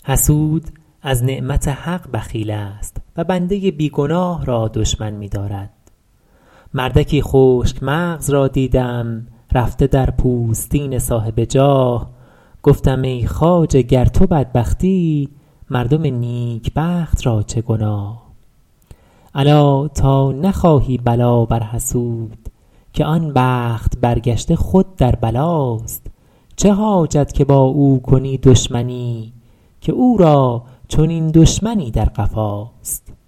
حسود از نعمت حق بخیل است و بنده بی گناه را دشمن می دارد. مردکی خشک مغز را دیدم رفته در پوستین صاحب جاه. گفتم ای خواجه گر تو بدبختی، مردم نیکبخت را چه گناه. الا تا نخواهی بلا بر حسود، که آن بخت برگشته خود در بلاست. چه حاجت که با او کنی دشمنی، که او را چنین دشمنی در قفاست.